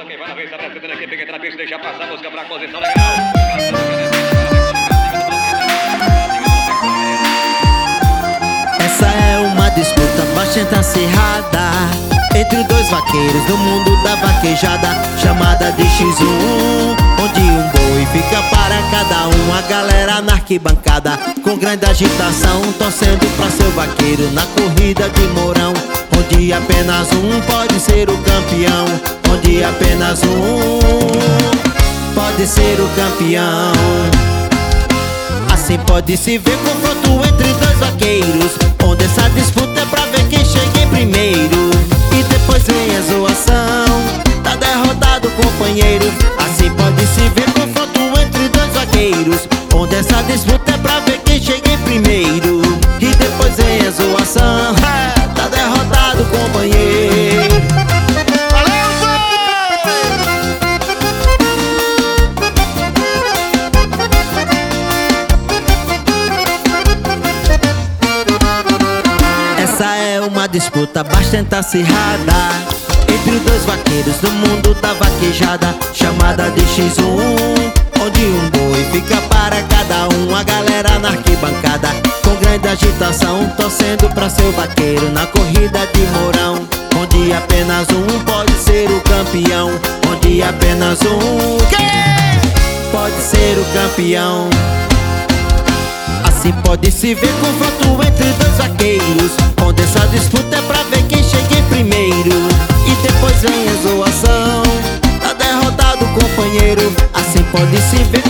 quem vai na vez, apresentando a equipe que entra na pista, deixa passar a música pra posição legal. Essa é uma disputa bastante acirrada entre dois vaqueiros do mundo da vaquejada, chamada de X1, onde um boi fica para cada um. A galera na arquibancada com grande agitação, torcendo pra seu vaqueiro na corrida de Mourão, onde apenas um pode ser o campeão, onde apenas um pode ser o campeão. Assim pode-se ver confronto entre dois vaqueiros, onde essa disputa é pra ver quem chega em primeiro. E depois vem a zoação, tá derrotado o companheiro. Assim pode-se ver confronto entre dois vaqueiros, onde essa disputa é pra ver quem chega em primeiro. E depois vem a zoação, tá derrotado o companheiro. Essa é uma disputa bastante acirrada entre dois vaqueiros do mundo da vaquejada, chamada de X1, onde um boi fica para cada um. A galera na arquibancada com grande agitação, torcendo pra seu vaqueiro na corrida de Mourão, onde apenas um pode ser o campeão, onde apenas um pode ser o campeão. Assim pode-se ver confronto entre dois vaqueiros, onde essa disputa é pra ver quem chega em primeiro. E depois vem a zoação, tá derrotado o companheiro. Assim pode-se ver